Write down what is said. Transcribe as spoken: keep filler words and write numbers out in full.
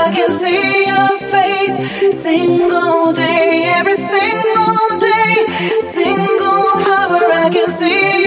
I can see your face. Single day, every single day. Single hour I can see